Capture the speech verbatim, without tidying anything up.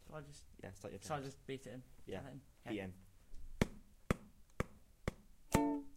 So I just Yeah, start your so I time. just beat it in. Yeah. Get it in. The Okay. end.